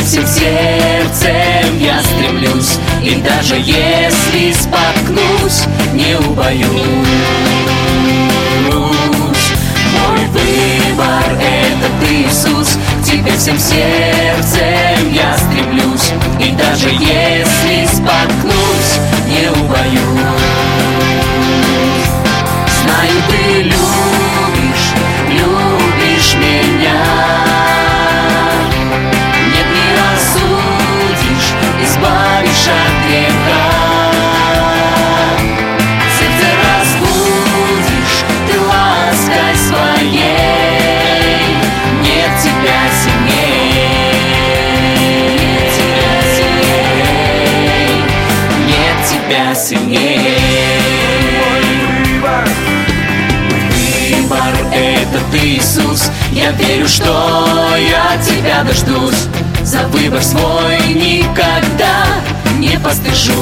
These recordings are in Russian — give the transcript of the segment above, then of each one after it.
всем сердцем я стремлюсь, и даже если споткнусь, не убоюсь. Мой выбор — это ты, Иисус. К тебе всем сердцем я стремлюсь, и даже если споткнусь, не убоюсь. Знаю, ты любишь, любишь меня. Нет, не осудишь, избавишь от греха. Сердце разбудишь ты лаской своей. Нет тебя сильней, нет тебя сильней. Это ты, Иисус. Я верю, что я тебя дождусь. За выбор свой никогда не постыжусь.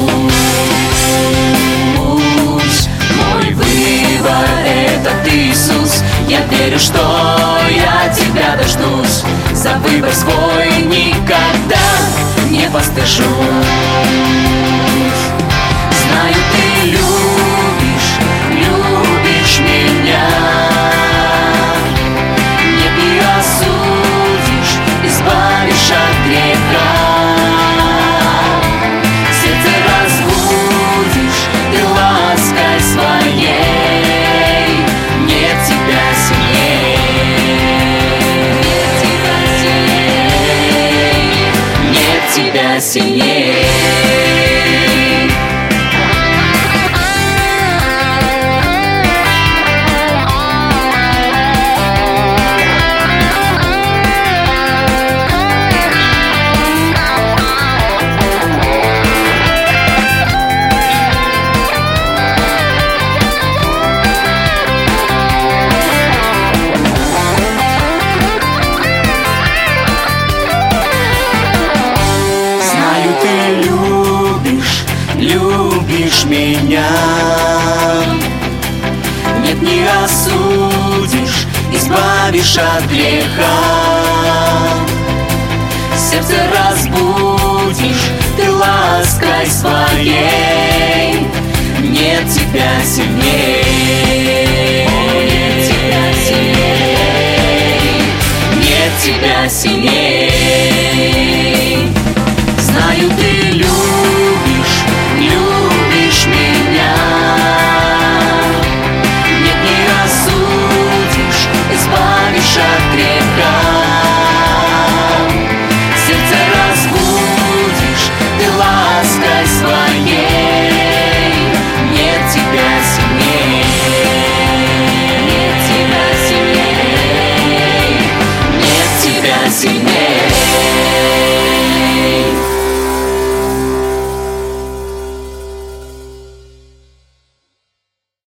Мой выбор — это ты, Иисус. Я верю, что я тебя дождусь. За выбор свой никогда не постыжусь. Знаю, ты любишь, любишь меня. Избавишь от греха. Сердце разбудишь ты лаской своей. Нет тебя сильней, нет тебя сильней. Любишь меня. Нет, не осудишь, избавишь от греха. Сердце разбудишь ты лаской своей. Нет тебя сильней, нет тебя сильней. Знаю, ты любишь, любишь меня. Нет, не осудишь, избавишь от греха.